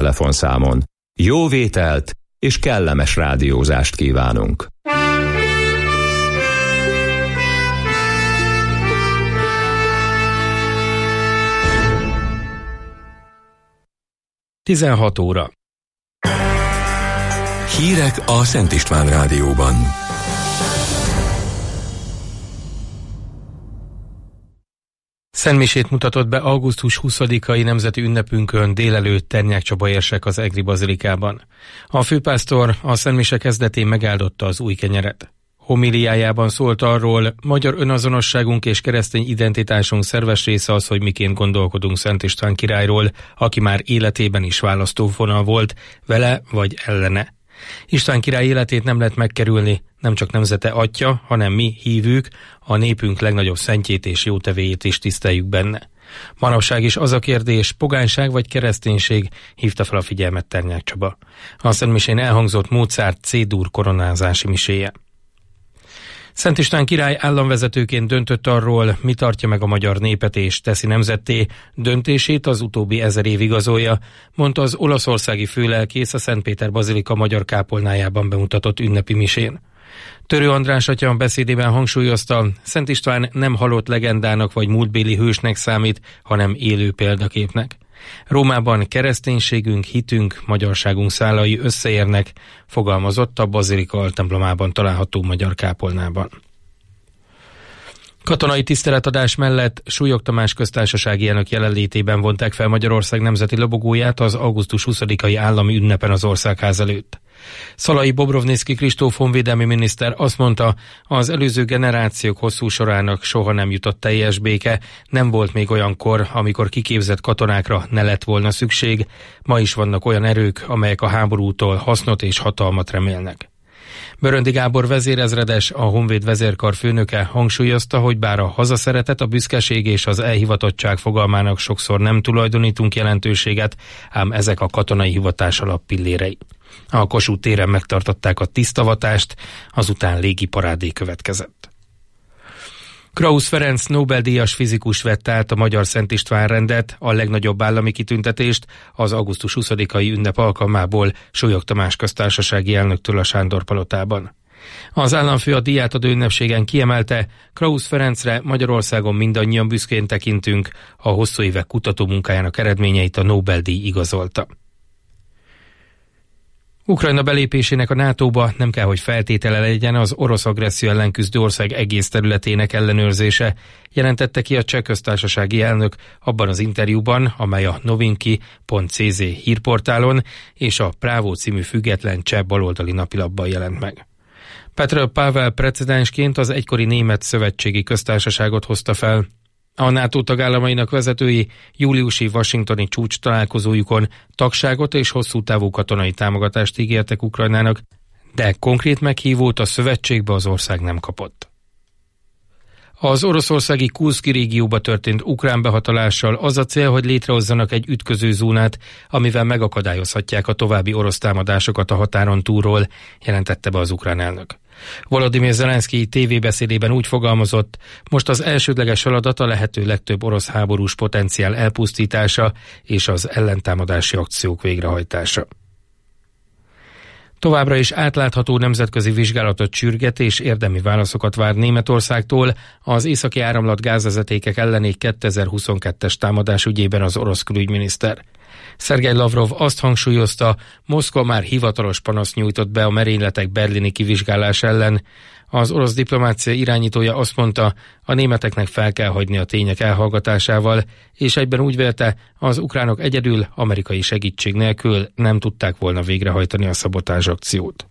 telefonszámon. Jó vételt és kellemes rádiózást kívánunk! Tizenhat óra. Hírek a Szent István Rádióban. Szentmisét mutatott be augusztus 20-ai nemzeti ünnepünkön délelőtt Ternyák Csaba érsek az Egri bazilikában. A főpásztor a szentmise kezdetén megáldotta az új kenyeret. Homiliájában szólt arról, magyar önazonosságunk és keresztény identitásunk szerves része az, hogy miként gondolkodunk Szent István királyról, aki már életében is választóvonal volt, vele vagy ellene. István király életét nem lehet megkerülni, nem csak nemzete atya, hanem mi, hívők, a népünk legnagyobb szentjét és jótevéjét is tiszteljük benne. Manapság is az a kérdés, pogányság vagy kereszténység, hívta fel a figyelmet Ternyák Csaba. A szentmisén elhangzott Mozart C-dur koronázási miséje. Szent István király államvezetőként döntött arról, mi tartja meg a magyar népet és teszi nemzetté, döntését az utóbbi 1000 év igazolja, mondta az olaszországi főlelkész a Szentpéter bazilika magyar kápolnájában bemutatott ünnepi misén. Törő András atya beszédében hangsúlyozta, Szent István nem halott legendának vagy múltbéli hősnek számít, hanem élő példaképnek. Rómában kereszténységünk, hitünk, magyarságunk szálai összeérnek, fogalmazott a bazilika altemplomában található magyar kápolnában. Katonai tiszteletadás mellett Súlyog Tamás köztársasági elnök jelenlétében vonták fel Magyarország nemzeti lobogóját az augusztus 20-ai állami ünnepen az Országház előtt. Szalai Bobrovnicki Kristóf honvédelmi miniszter azt mondta, az előző generációk hosszú sorának soha nem jutott teljes béke, nem volt még olyan kor, amikor kiképzett katonákra ne lett volna szükség, ma is vannak olyan erők, amelyek a háborútól hasznot és hatalmat remélnek. Böröndi Gábor vezérezredes, a Honvéd vezérkar főnöke hangsúlyozta, hogy bár a hazaszeretet, a büszkeség és az elhivatottság fogalmának sokszor nem tulajdonítunk jelentőséget, ám ezek a katonai hivatás alappillérei. A Kossuth téren megtartották a tisztavatást, azután légi parádé következett. Krausz Ferenc Nobel-díjas fizikus vette át a Magyar Szent István rendet, a legnagyobb állami kitüntetést az augusztus 20-ai ünnep alkalmából Súlyog Tamás köztársasági elnöktől a Sándor-palotában. Az államfő a díjátadó ünnepségen kiemelte, Krausz Ferencre Magyarországon mindannyian büszkén tekintünk, a hosszú évek kutatómunkájának eredményeit a Nobel-díj igazolta. Ukrajna belépésének a NATO-ba nem kell, hogy feltétele legyen az orosz agresszió ellen küzdő ország egész területének ellenőrzése, jelentette ki a Cseh köztársasági elnök abban az interjúban, amely a novinki.cz hírportálon és a Právo című független cseh baloldali napilapban jelent meg. Petr Pavel precedensként az egykori német szövetségi köztársaságot hozta fel. A NATO tagállamainak vezetői júliusi washingtoni csúcs találkozójukon tagságot és hosszú távú katonai támogatást ígértek Ukrajnának, de konkrét meghívót a szövetségbe az ország nem kapott. Az oroszországi Kurszki régióba történt ukrán behatolással az a cél, hogy létrehozzanak egy ütközőzónát, amivel megakadályozhatják a további orosz támadásokat a határon túlról, jelentette be az ukrán elnök. Volodymyr Zelenszky tévébeszédében úgy fogalmazott, most az elsődleges feladat a lehető legtöbb orosz háborús potenciál elpusztítása és az ellentámadási akciók végrehajtása. Továbbra is átlátható nemzetközi vizsgálatot sürget és érdemi válaszokat vár Németországtól az északi áramlat gázvezetékek elleni 2022-es támadás ügyében az orosz külügyminiszter. Szergej Lavrov azt hangsúlyozta, Moszkva már hivatalos panaszt nyújtott be a merényletek berlini kivizsgálás ellen. Az orosz diplomácia irányítója azt mondta, a németeknek fel kell hagyni a tények elhallgatásával, és egyben úgy vélte, az ukránok egyedül amerikai segítség nélkül nem tudták volna végrehajtani a szabotázs akciót.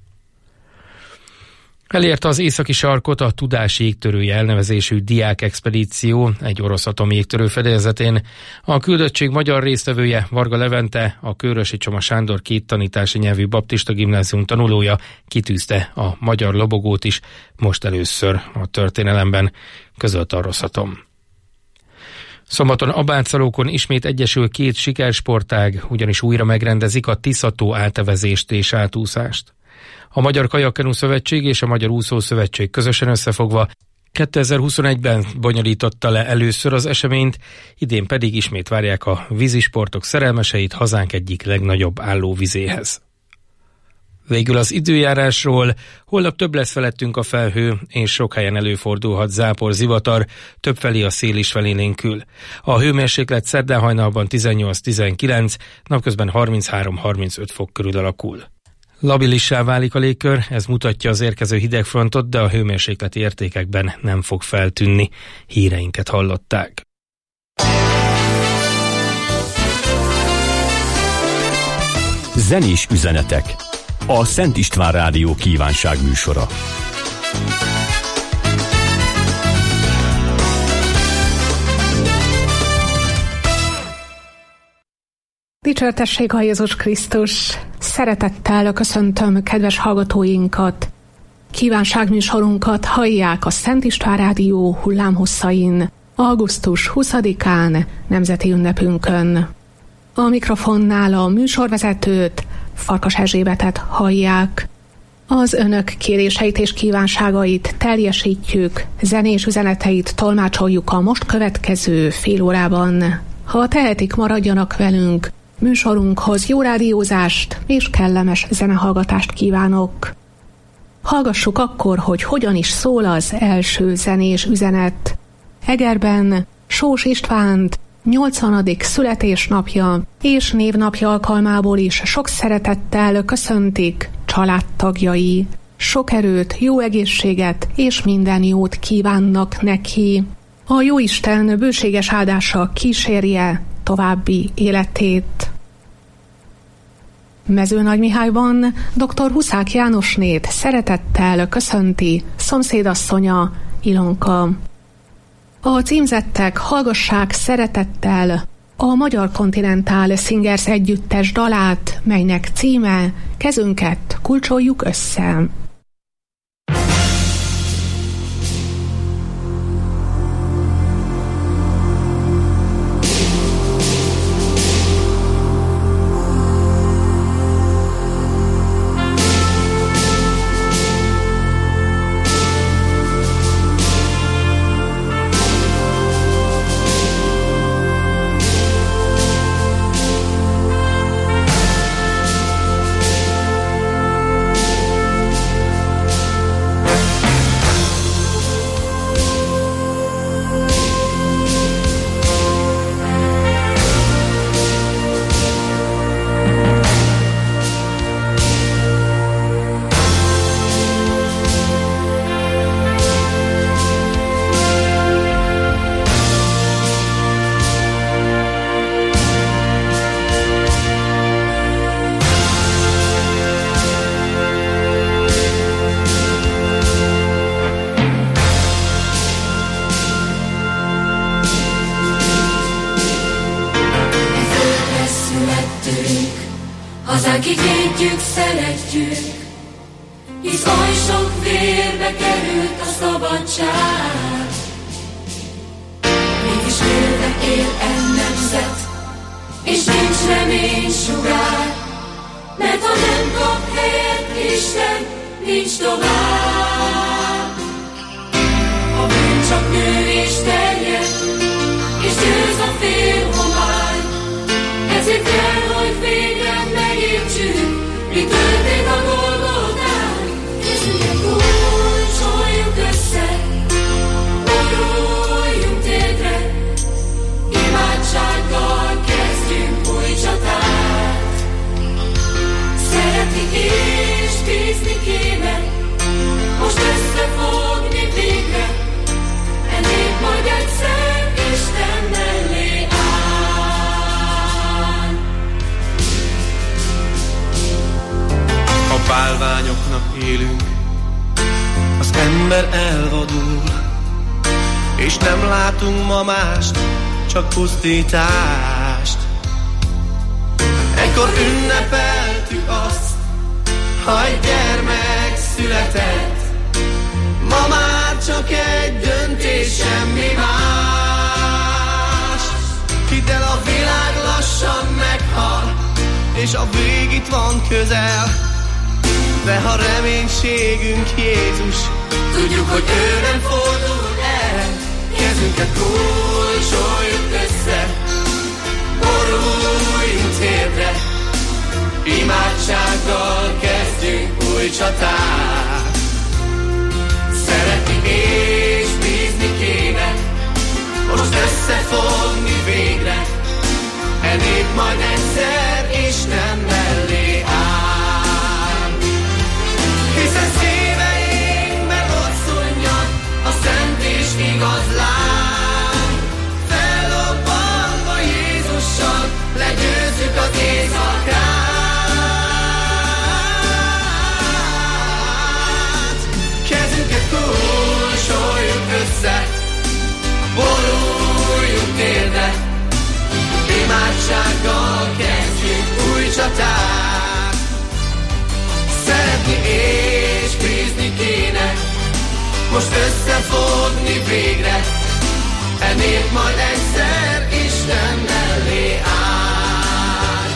Elérte az északi sarkot a Tudás jégtörője elnevezésű diákexpedíció egy orosz atomjégtörő fedezetén. A küldöttség magyar résztvevője Varga Levente, a Kőrösi Csoma Sándor két tanítási nyelvű baptista gimnázium tanulója kitűzte a magyar lobogót is, most először a történelemben, közölte a Rosszatom. Szombaton Abátszalókon ismét egyesül két sikersportág, ugyanis újra megrendezik a Tisza-tó átevezést és átúszást. A Magyar Kajakkenu Szövetség és a Magyar Úszó Szövetség közösen összefogva 2021-ben bonyolította le először az eseményt, idén pedig ismét várják a vízisportok szerelmeseit hazánk egyik legnagyobb állóvizéhez. Végül az időjárásról: holnap több lesz felettünk a felhő, és sok helyen előfordulhat zápor, zivatar, többfelé a szél is felélénkül. A hőmérséklet szerdán hajnalban 18-19, napközben 33-35 fok körül alakul. Labilissá válik a légkör, ez mutatja az érkező hidegfrontot, de a hőmérsékleti értékekben nem fog feltűnni. Híreinket hallották. Zenés üzenetek. A Szent István Rádió kívánságműsora. Dicsértessék a Jézus Krisztus! Szeretettel köszöntöm kedves hallgatóinkat! Kívánságműsorunkat hallják a Szent István Rádió hullámhosszain, augusztus 20-án, nemzeti ünnepünkön. A mikrofonnál a műsorvezetőt, Farkas Erzsébetet hallják. Az önök kéréseit és kívánságait teljesítjük, zenés üzeneteit tolmácsoljuk a most következő fél órában. Ha tehetik, maradjanak velünk, műsorunkhoz jó rádiózást és kellemes zenehallgatást kívánok. Hallgassuk akkor, hogy hogyan is szól az első zenés üzenet. Egerben Sós Istvánt 80. születésnapja és névnapja alkalmából is sok szeretettel köszöntik családtagjai. Sok erőt, jó egészséget és minden jót kívánnak neki. A Jóisten bőséges áldása kísérje további életét. Mezőnagymihályban dr. Huszák Jánosnét szeretettel köszönti szomszédasszonya, Ilonka. A címzettek hallgassák szeretettel a Magyar Continental Singers együttes dalát, melynek címe Kezünket kulcsoljuk össze. Hazánk védjük, szeretjük, hisz oly sok vérbe került a szabadság. Mégis élve él nemzet, és nincs reménysugár, mert ha nem kap helyet Isten, nincs tovább. A bűn csak nő és terjed, és győz a félhomály, ezért kell, hogy végre megértsük, mi történt a Golgotán. Kezünket kulcsoljuk össze, boruljunk térdre, imádsággal kezdjünk új csatát. Szeretni és bízni kéne, most összefogni végre, ennél majd egyszer Isten mellé áll. A bálványoknak élünk, az ember elvadul, és nem látunk ma mást, csak pusztítást. Ekkor ünnepeltük azt, ha egy gyermek született, ma már csak egy döntés, semmi más. Hidd el, a világ lassan meghal, és a vég itt van közel. de ha reménységünk Jézus, tudjuk, hogy ő nem fordul el. Kezünket kulcsoljuk össze, boruljunk térdre, imádsággal kezdjünk új csatát. Szeretni és bízni kéne, most összefogni végre, e nép majd egyszer Isten mellé áll. Hiszen szíveinkben ott szunnyad a szent és igaz láng, fellobbanva Jézussal legyőzzük az éjszakát. Kezünket kulcsoljuk össze, boruljunk térdre, imádsággal kezdjünk új csatát. Szeretni és bízni kéne, most összefogni végre, e nép majd egyszer Isten mellé áll.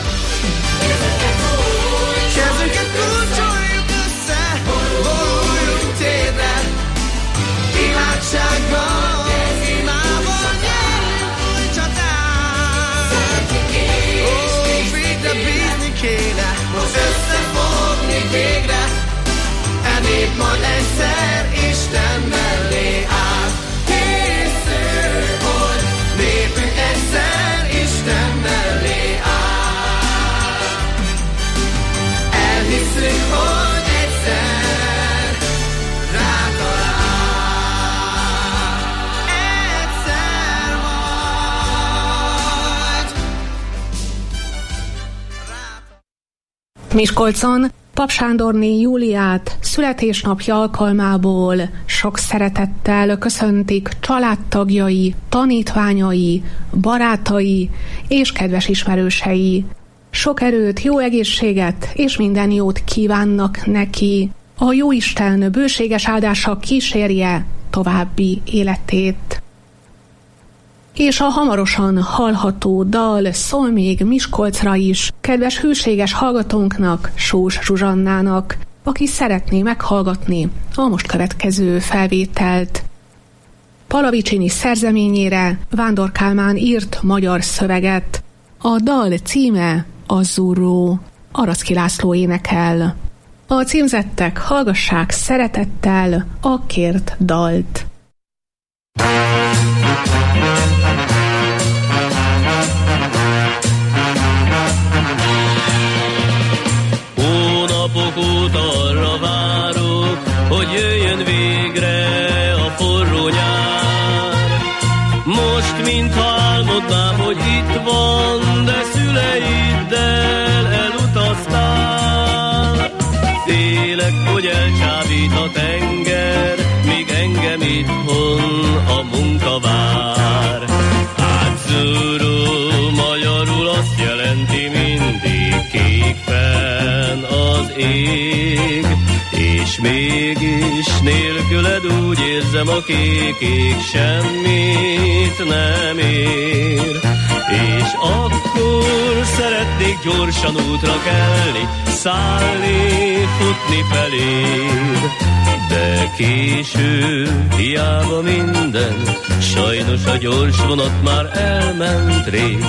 Kezünket kulcsoljuk össze, boruljunk térdre, imádsággal, imával nyerjünk új csatát. Végre bízni kéne, most összefogni végre, e nép majd egyszer Isten mellé áll. Hisszük, hogy népünk egyszer Isten mellé áll. Elhisszük, hogy egyszer rátalál. Egyszer majd rátalál. Miskolcon Pap Sándorné Júliát születésnapja alkalmából sok szeretettel köszöntik családtagjai, tanítványai, barátai és kedves ismerősei. Sok erőt, jó egészséget és minden jót kívánnak neki. A Jóisten bőséges áldása kísérje további életét. És a hamarosan hallható dal szól még Miskolcra is, kedves hűséges hallgatónknak, Sós Zsuzsannának, aki szeretné meghallgatni a most következő felvételt. Palavicini szerzeményére Vándor Kálmán írt magyar szöveget. A dal címe Azzurró, Aracki László énekel. A címzettek hallgassák szeretettel a kért dalt. Hónapok óta arra várok, hogy jöjjön végre a forró nyár. Most, mintha álmodnám, hogy itt van, de szüleiddel elutaztál. Félek, hogy elcsábít a tenger, míg engem itthon a munka vár. Azzurró magyarul azt jelenti mindig kék fenn az ég, és mégis nélküled úgy érzem a kék semmit nem ér. És akkor szeretnék gyorsan útra kelni, szállni, futni feléd, de késő, hiába minden, sajnos a gyors vonat már elment rég.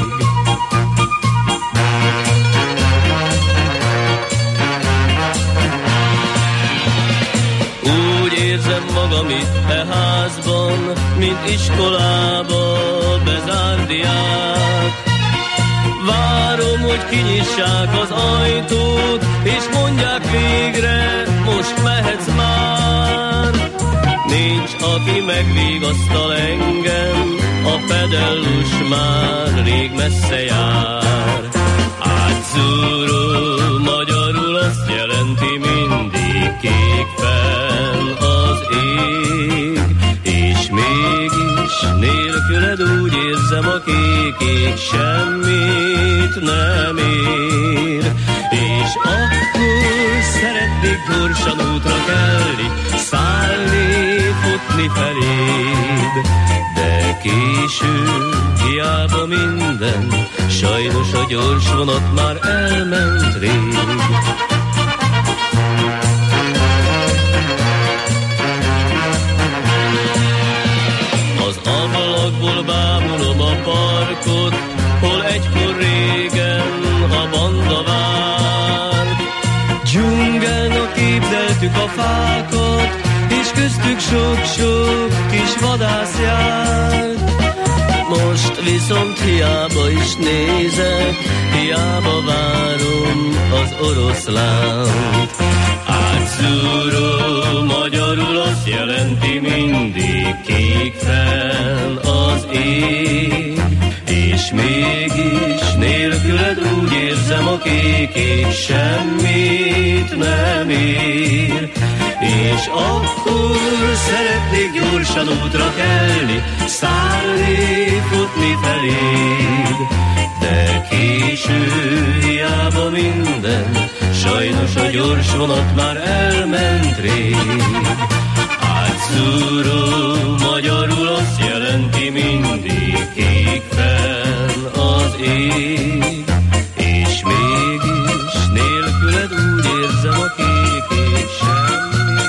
Úgy érzem magam itt e házban, mint iskolába bezárt diák. Várom, hogy kinyissák az ajtót, és mondják végre, most mehetsz már. Nincs, aki megvigasztal engem, a pedellus már rég messze jár. Azzurró magyarul azt jelenti mindig kék fenn az ég, és mégis nélküled úgy érzem a kék semmit nem ér. És akkor szeretnék gyorsan útra kelni, szállni, futni feléd, de késő, hiába minden, sajnos a gyors vonat már elment rég. Néztük a fákat, és köztük sok-sok kis vadász járt. Most viszont hiába is nézek, hiába várom az oroszlánt. Átszúró magyarul azt jelenti mindig, kék fenn az ég, és mégis nélküled úgy érzem a kék ég semmit nem ér. És akkor szeretnék gyorsan útra kelni, szállni, futni feléd, de késő, hiába minden, sajnos a gyors vonat már elment rég. Átszúró magyarul azt jelenti mindig, kék fenn az ég, és mégis nélküled úgy érzem a kék ég semmit.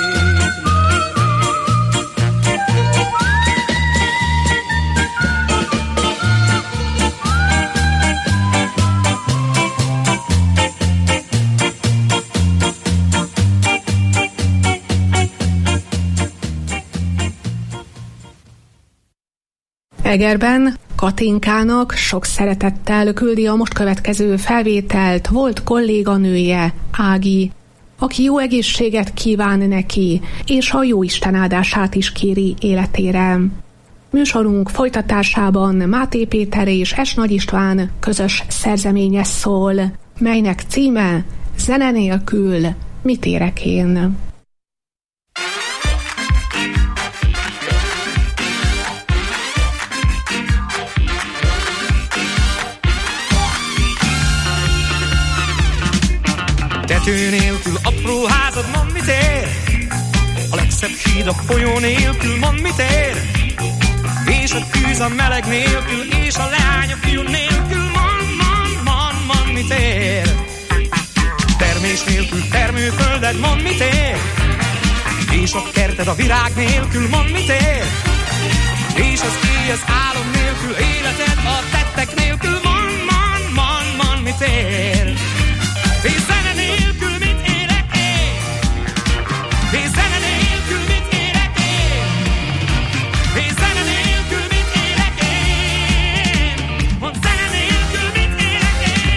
Egerben Katinkának sok szeretettel küldi a most következő felvételt volt kolléganője, Ági, aki jó egészséget kíván neki, és a jóisten áldását is kéri életére. Műsorunk folytatásában Máté Péter és S. Nagy István közös szerzeménye szól, melynek címe Zene nélkül mit érek én. Tető nélkül apró házad, mond mit ér? A legszebb híd a folyó nélkül, mond mit ér? És a tűz a meleg nélkül, és a leány a fiú nélkül, mond mit ér? Termés nélkül termőfölded, mond mit ér? És a kerted a virág nélkül, mond mit ér? És az éj az álom nélkül, életed a tettek nélkül, mond mit ér? És zene nélkül mit érek én? És zene nélkül mit érek én? És zene nélkül mit érek én? Mondd, zene nélkül mit érek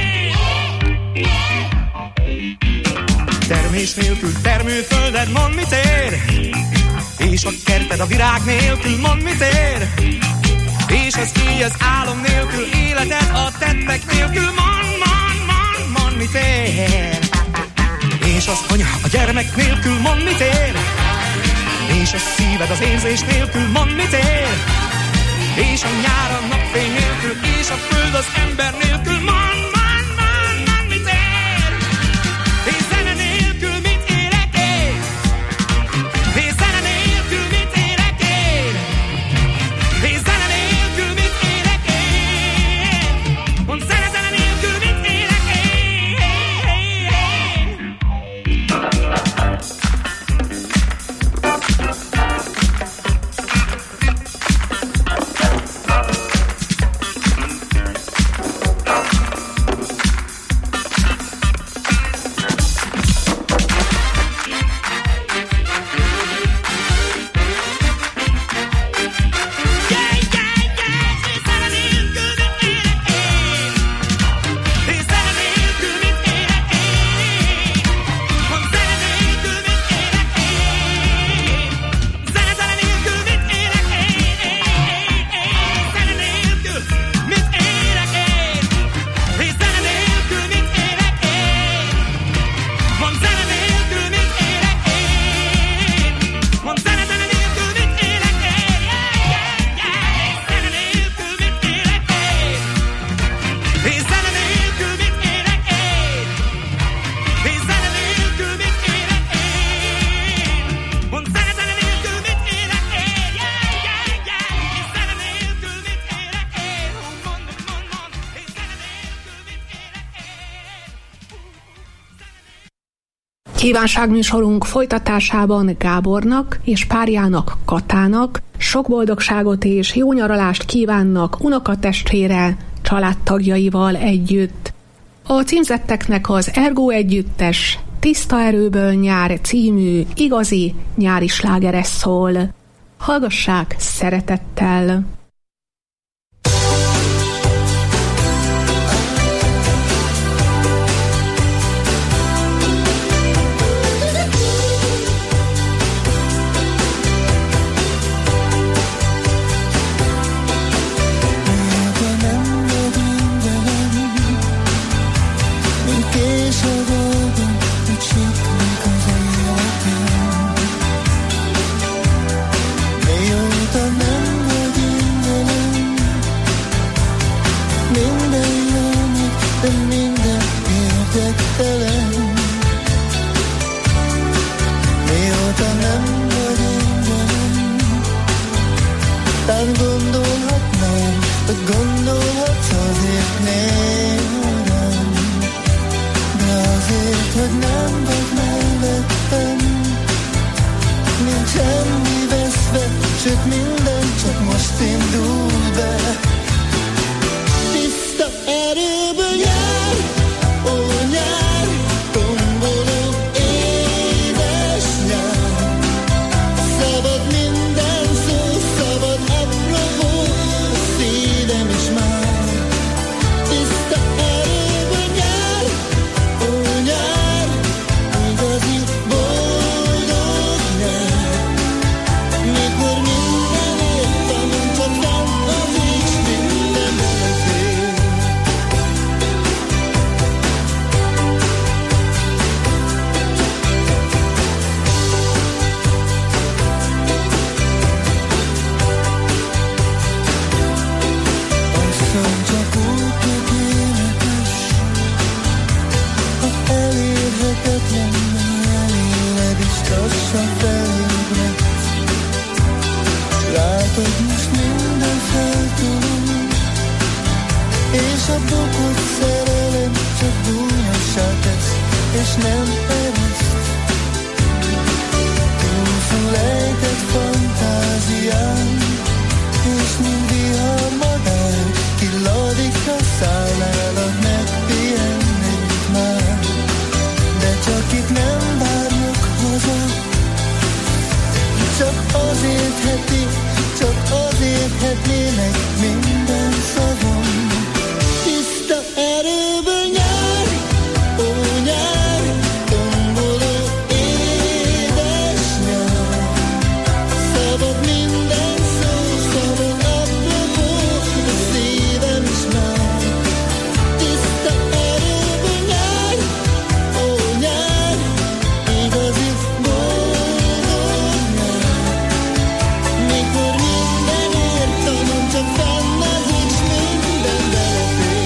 én? Termés nélkül termőfölded, mondd mit ér? És a kerted a virág nélkül, mondd mit ér? És az éj az álom nélkül, életed a tettek nélkül, mond mit ér? És az anya a gyermek nélkül, mond mit ér? És a szíved az érzés nélkül, mond mit ér? És a nyár a napfény nélkül, és a föld az ember nélkül, mond mit ér? És zene nélkül mit érek én? És zene nélkül mit érek én? És zene nélkül mit érek én? Mondd, zene nélkül mit érek én? Kívánságműsorunk folytatásában Gábornak és párjának Katának sok boldogságot és jó nyaralást kívánnak unokatestvére családtagjaival együtt. A címzetteknek az Ergo együttes Tiszta erőből nyár című igazi nyári slágere szól. Hallgassák szeretettel! Sőt, minden csak most indul be. Tiszta erőből nyár, ó nyár, tomboló édes nyár. Szabad minden szó, szabad apropó, szívem is már. Tiszta erőből nyár, ó nyár, igazi boldog nyár. Mikor látod, most minden feltűnik, és a bukott szerelem csak bújassá tesz, és nem ereszt. Túlszul ejtett fantázián, és mint vihar madár, killadik a szállálad, megpihennék már. De csak itt nem várnak haza, csak azért érthetnének minden szavam. Tiszta erőből nyár, ó nyár, tomboló édes nyár. Szabad minden szó, szabad apropó, a szívem is már. Tiszta erőből nyár, ó nyár, igazi boldog nyár. Mikor mindenért tanom, csak fenn az is minden belefér.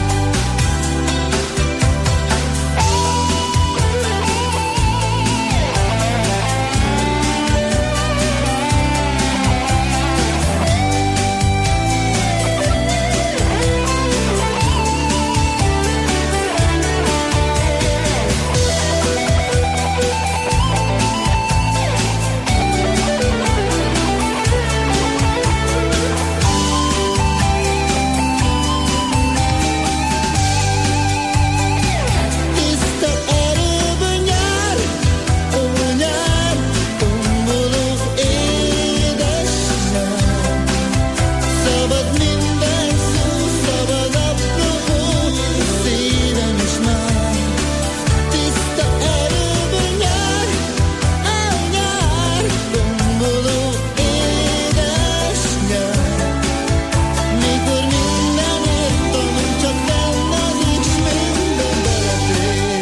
Tiszta erőből nyár, ó nyár, tomboló édes nyár. Szabad minden szó, szabad apropó, a szívem is már. Tiszta erőből nyár, ó nyár, tomboló édes nyár. Mikor mindenért tanom, csak fenn az is minden belefér.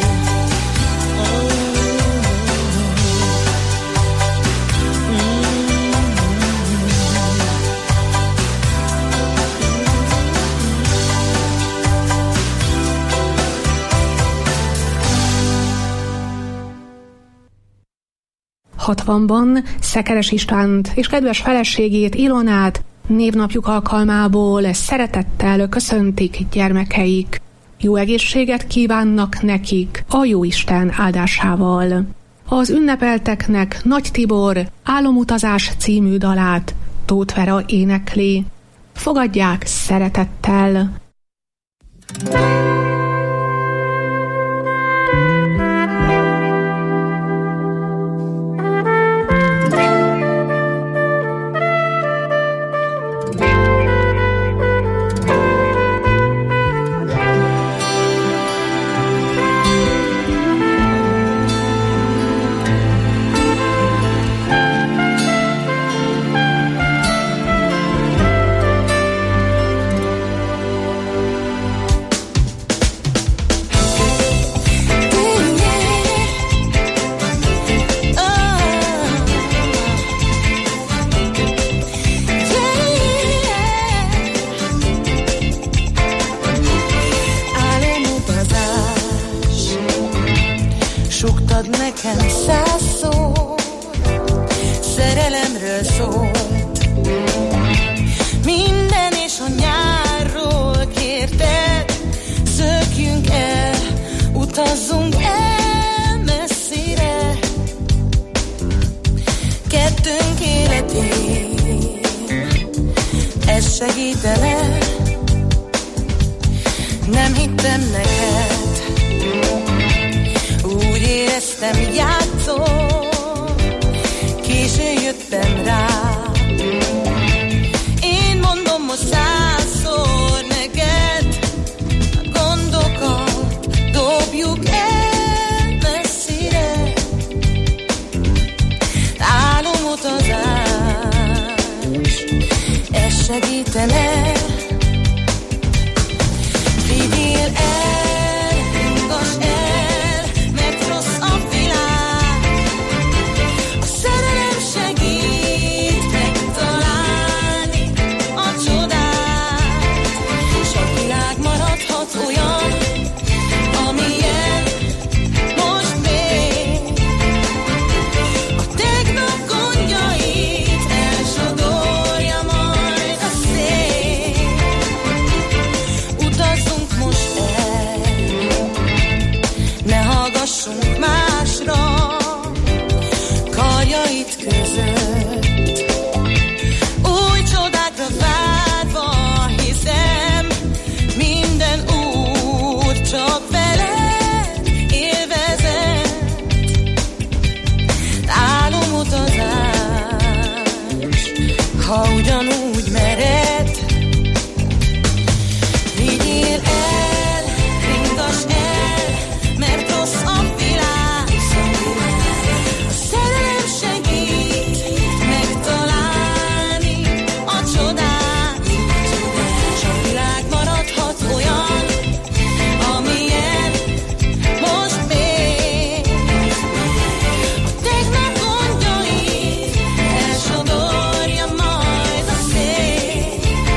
Hatvanban Szekeres Istvánt és kedves feleségét, Ilonát névnapjuk alkalmából szeretettel köszöntik gyermekeik. Jó egészséget kívánnak nekik a Jóisten áldásával. Az ünnepelteknek Nagy Tibor Álomutazás című dalát Tóth Vera énekli. Fogadják szeretettel! Megsugtad nekem 100-szor, szerelemről szólt. Minden és a nyárról kérted, szökjünk el, utazzunk el messzire. Kettőnk életén ez segítene. Nem hittem neked, úgy éreztem, játszol, későn jöttem rá. Én mondom most 100-szor neked, a gondokat dobjuk el messzire. Álomutazás, ez segítene. Vigyél el, ringass el, mert rossz a világ. A szerelem segít megtalálni a csodát, s a világ maradhat olyan, amilyen most még. A tegnap gondjait elsodorja majd a szél. Utazzunk most el, ne hallgassunk másra, karjait között. Új csodákra várva hiszem, minden út csak veled élvezet. Álomutazás, ha ugyanúgy mered. Vigyél el, ringass el, mert rossz a világ. A szerelem segít megtalálni a csodát, s a világ maradhat olyan, amilyen most még. A tegnap gondjait elsodorja majd a szél.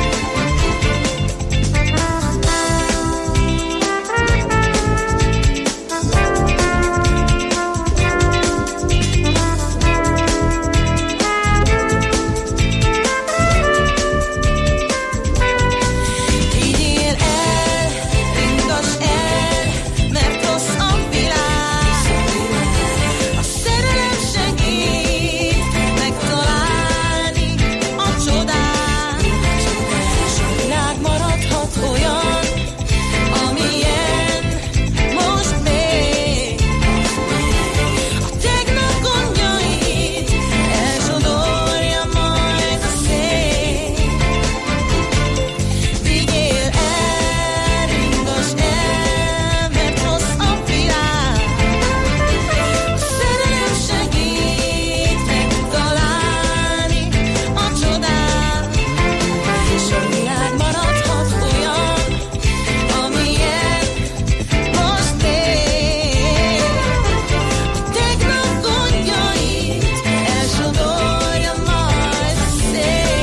Vigyél el, ringass el, mert rossz a világ. A szerelem segít megtalálni a csodát, s a világ maradhat olyan, amilyen most még. A tegnap gondjait elsodorja majd a szél. Vigyél el, ringass el, mert rossz a világ. A szerelem segít megtalálni a csodát, és a világ maradhat olyan, amilyen most még. A tegnap gondjait elsodorja majd a szél.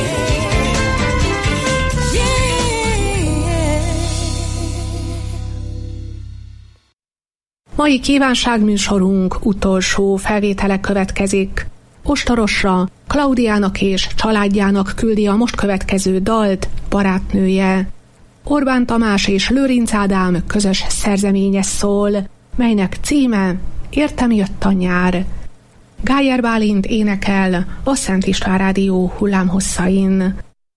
Mai kívánságműsorunk utolsó felvétele következik. Ostorosra Klaudiának és családjának küldi a most következő dalt barátnője. Orbán Tamás és Lőrinc Ádám közös szerzeménye szól, melynek címe Értem jött a nyár. Gájer Bálint énekel a Szent István Rádió hullámhosszain.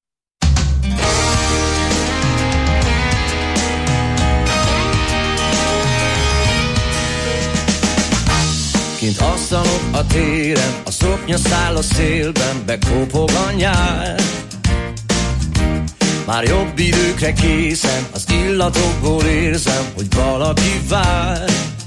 Kint asztalok a téren, a szoknya száll a szélben, bekopog a nyár. Már jobb időkre készen, az illatokból érzem, hogy valaki vár.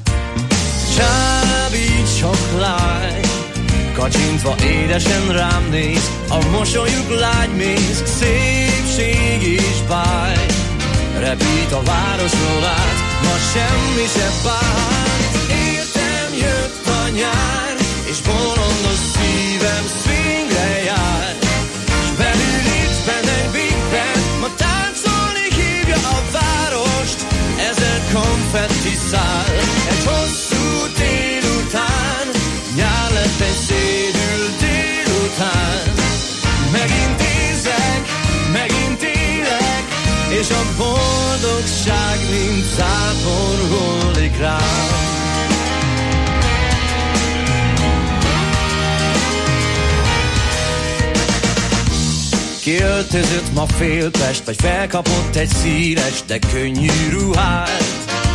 Csábít sok lány, kacsintva édesen rám néz, a mosolyuk lágymész, szépség és báj. Repít a városról át, ma semmi se bánt. Értem jött a nyár, és bolondos szívem swingre jár. S belül itt bennek Big Band, ma táncolni hívja a várost. Ezer konfetti száll, egy hosszú tél zápor hullik rám. Kiöltözött ma Félpest, vagy felkapott egy színes, de könnyű ruhát.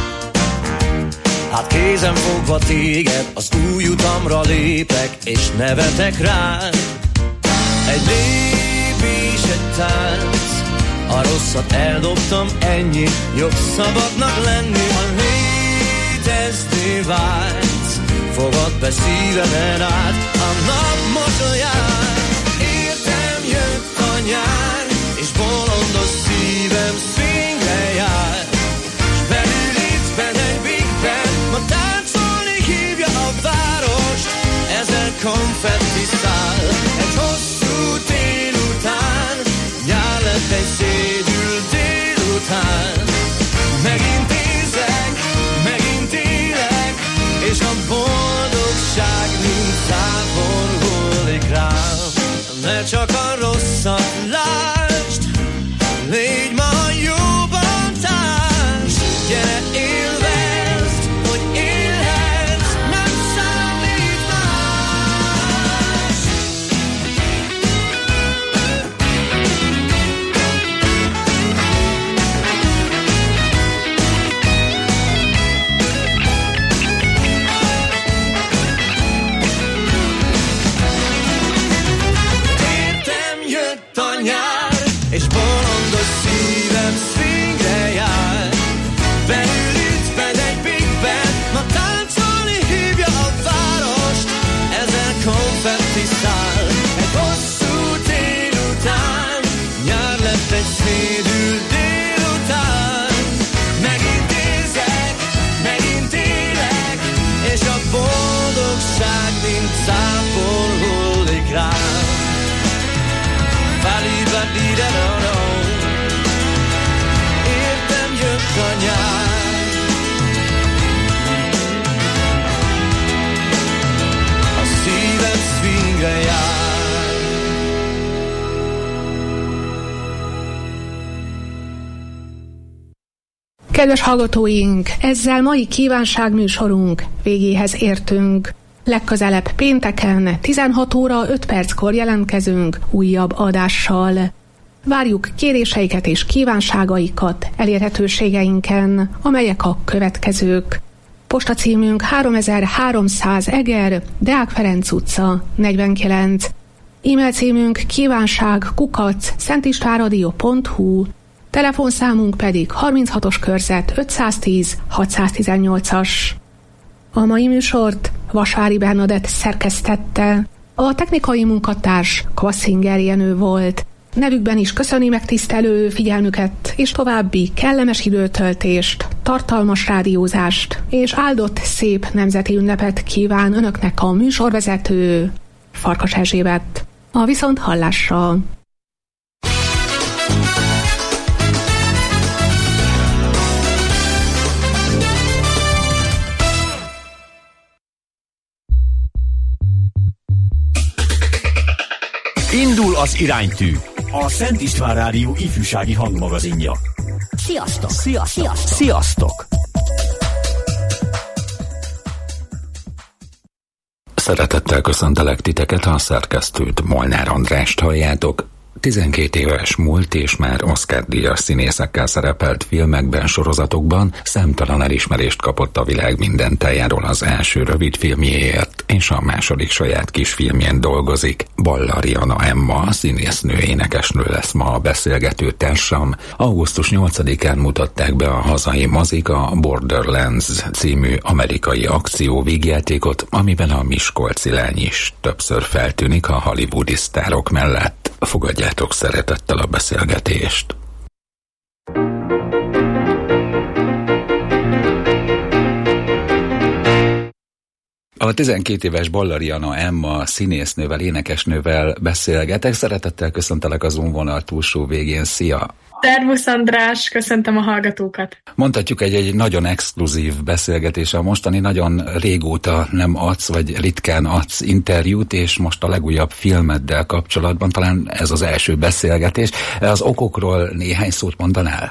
Hát kézem fogva téged, az új utamra lépek, és nevetek rád. Egy lépés, egy tánc, a rosszat eldobtam, ennyi, jobb szabadnak lenni, ha létezni vágysz. Fogad be szívemen át a nap mosolyát. Értem jött a nyár, és bolondos szívem swingre jár. S belül itt benne egy Big Band, ma táncolni hívja a város. Ezer konfetti száll, egy hosszú délután, nyár lett egy szédül délután. Megint érzek, megint élek, és a boldogság mint zápor hullik rám. Ne csak a rosszat lásd, légy ma a jóban társ. Gyere, élvezd, hogy élhetsz, nem számít más. Értem jött a nyár, és bolondos szívem swingre jár. Belül itt benne egy Big Band, ma táncolni hívja a város. Ezer konfetti száll, egy hosszú délután, nyár lett egy szédül délután. Megint érzek, megint élek, és a boldogság mint zápor hullik rám. Fali-ba-di-da-da-da. Értem jött a nyár, a szívem swingre jár. Kedves hallgatóink, ezzel mai kívánságműsorunk végéhez értünk. Legközelebb pénteken 16 óra 5 perckor jelentkezünk újabb adással. Várjuk kéréseiket és kívánságaikat elérhetőségeinken, amelyek a következők. Postacímünk 3300 Eger, Deák Ferenc utca 49. E-mail címünk kívánság@szentistvánradio.hu. Telefonszámunk pedig 36-os körzet 510 618-as. A mai műsort Vasvári Bernadett szerkesztette, a technikai munkatárs Kvasszinger Jenő volt. Nevükben is köszöni megtisztelő figyelmüket, és további kellemes időtöltést, tartalmas rádiózást és áldott szép nemzeti ünnepet kíván önöknek a műsorvezető Farkas Erzsébet. A viszonthallásra! Indul az iránytű, a Szent István Rádió ifjúsági hangmagazinja. Sziasztok! Sziasztok! Sziasztok! Szeretettel köszöntelek titeket, a szerkesztőt, Molnár Andrást halljátok. 12 éves múlt, és már Oscar-díjas színészekkel szerepelt filmekben, sorozatokban, számtalan elismerést kapott a világ minden tájáról az első rövidfilmjéért, és a második saját kisfilmjén dolgozik. Ballari Anna Emma, színésznő, énekesnő lesz ma a beszélgető társam. Augusztus 8-án mutatták be a hazai mozik a Borderlands című amerikai akció vígjátékot, amiben a miskolci lány is többször feltűnik a hollywoodi sztárok mellett. Fogadjátok szeretettel a beszélgetést. A 12 éves Ballari Anna Emma színésznővel, énekesnővel beszélgetek. Szeretettel köszöntelek az Zoom vonal túlsó végén. Szia! Szervusz András, köszöntöm a hallgatókat! Mondhatjuk, egy nagyon exkluzív beszélgetés a mostani, nagyon régóta nem adsz, vagy ritkán adsz interjút, és most a legújabb filmeddel kapcsolatban talán ez az első beszélgetés. Az okokról néhány szót mondanál?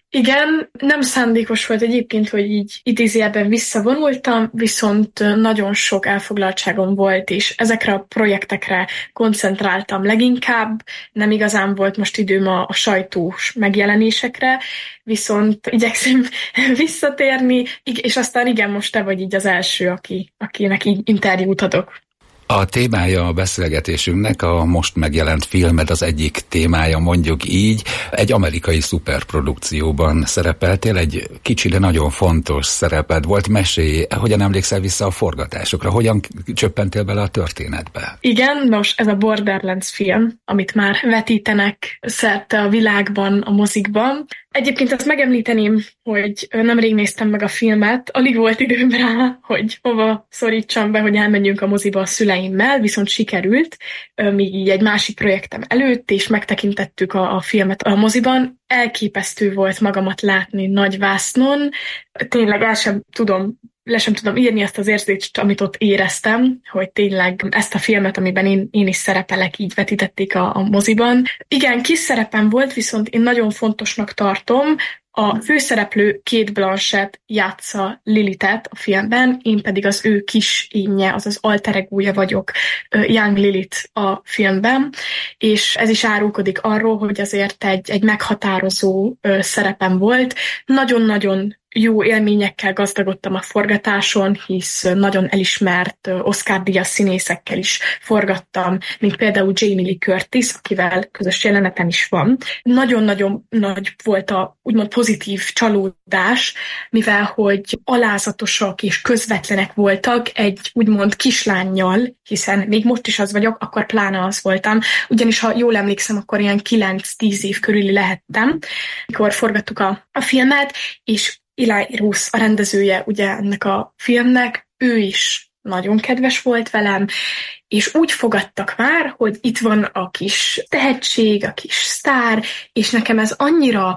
Igen, nem szándékos volt egyébként, hogy így idézőjelben visszavonultam, viszont nagyon sok elfoglaltságom volt, és ezekre a projektekre koncentráltam leginkább. Nem igazán volt most időm a sajtós megjelenésekre, viszont igyekszem visszatérni, és aztán igen, most te vagy így az első, akinek így interjút adok. A témája a beszélgetésünknek, a most megjelent filmed az egyik témája, mondjuk így. Egy amerikai szuperprodukcióban szerepeltél, egy kicsi, de nagyon fontos szereped volt. Mesélj, hogyan emlékszel vissza a forgatásokra? Hogyan csöppentél bele a történetbe? Igen, nos, ez a Borderlands film, amit már vetítenek szerte a világban, a mozikban. Egyébként azt megemlíteném, hogy nemrég néztem meg a filmet, alig volt időm rá, hogy hova szorítsam be, hogy elmenjünk a moziba a szüleimmel, viszont sikerült, még így egy másik projektem előtt, és megtekintettük a filmet a moziban. Elképesztő volt magamat látni nagy vásznon, tényleg le sem tudom írni azt az érzést, amit ott éreztem, hogy tényleg ezt a filmet, amiben én is szerepelek, így vetítették a moziban. Igen, kis szerepem volt, viszont én nagyon fontosnak tartom. A főszereplő Cate Blanchett játsza Lilithet a filmben, én pedig az ő kis énje, azaz alter egója vagyok, Young Lilith a filmben, és ez is árulkodik arról, hogy azért egy meghatározó szerepem volt. Nagyon-nagyon jó élményekkel gazdagodtam a forgatáson, hisz nagyon elismert Oscar-díjas színészekkel is forgattam, mint például Jamie Lee Curtis, akivel közös jelenetem is van. Nagyon-nagyon nagy volt a úgymond pozitív csalódás, mivel hogy alázatosak és közvetlenek voltak egy úgymond kislánnyal, hiszen még most is az vagyok, akkor pláne az voltam, ugyanis ha jól emlékszem, akkor ilyen 9-10 év körüli lehettem, mikor forgattuk a filmet, és Eli Roth, a rendezője ugye ennek a filmnek, ő is nagyon kedves volt velem, és úgy fogadtak már, hogy itt van a kis tehetség, a kis sztár, és nekem ez annyira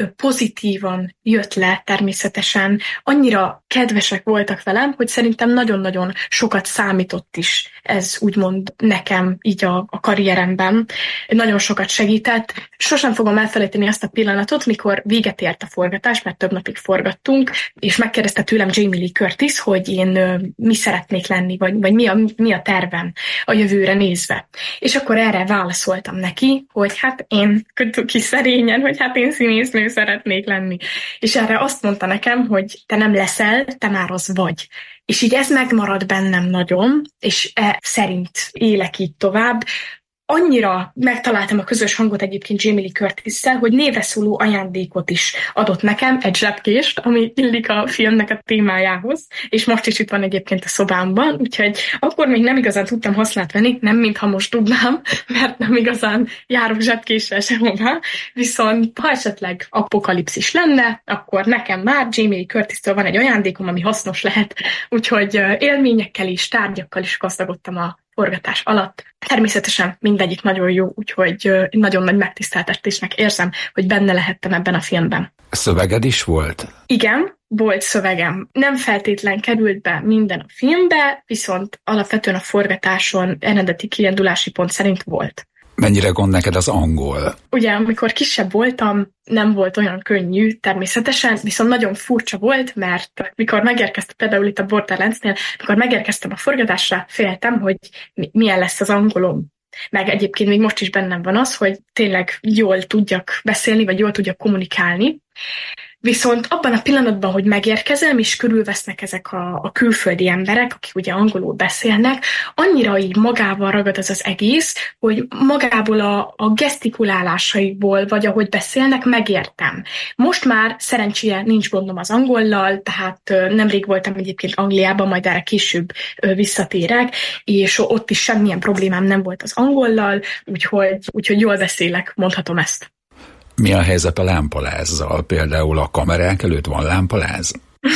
pozitívan jött le természetesen, annyira kedvesek voltak velem, hogy szerintem nagyon-nagyon sokat számított is ez úgymond nekem így a karrieremben. Nagyon sokat segített. Sosem fogom elfelejteni azt a pillanatot, mikor véget ért a forgatás, mert több napig forgattunk, és megkérdezte tőlem Jamie Lee Curtis, hogy én mi szeretnék lenni, vagy mi a tervem a jövőre nézve. És akkor erre válaszoltam neki, hogy hát én kis szerényen, hogy hát én színésznő szeretnék lenni. És erre azt mondta nekem, hogy te nem leszel, te már az vagy. És így ez megmarad bennem nagyon, és szerint élek így tovább. Annyira megtaláltam a közös hangot egyébként Jamie Lee Curtisszel, hogy névre szóló ajándékot is adott nekem, egy zsebkést, ami illik a filmnek a témájához, és most is itt van egyébként a szobámban, úgyhogy akkor még nem igazán tudtam hasznát venni, nem mintha most tudnám, mert nem igazán járok zsebkéssel sehová, viszont ha esetleg apokalipszis lenne, akkor nekem már Jamie Lee Curtistől van egy ajándékom, ami hasznos lehet, úgyhogy élményekkel és tárgyakkal is gazdagodtam a forgatás alatt. Természetesen mindegyik nagyon jó, úgyhogy nagyon nagy megtiszteltetésnek érzem, hogy benne lehettem ebben a filmben. Szöveged is volt? Igen, volt szövegem. Nem feltétlen került be minden a filmbe, viszont alapvetően a forgatáson eredeti kiindulási pont szerint volt. Mennyire gond neked az angol? Ugye, amikor kisebb voltam, nem volt olyan könnyű természetesen, viszont nagyon furcsa volt, mert mikor megérkeztem, például itt a Borderlandsnél, mikor megérkeztem a forgatásra, féltem, hogy milyen lesz az angolom. Meg egyébként még most is bennem van az, hogy tényleg jól tudjak beszélni, vagy jól tudjak kommunikálni. Viszont abban a pillanatban, hogy megérkezem, és körülvesznek ezek a külföldi emberek, akik ugye angolul beszélnek, annyira így magával ragad az az egész, hogy magából a gesztikulálásaiból, vagy ahogy beszélnek, megértem. Most már szerencsére nincs gondom az angollal, tehát nemrég voltam egyébként Angliában, majd erre később visszatérek, és ott is semmilyen problémám nem volt az angollal, úgyhogy jól beszélek, mondhatom ezt. Mi a helyzet a lámpalázzal? Például a kamerák előtt van lámpaláz?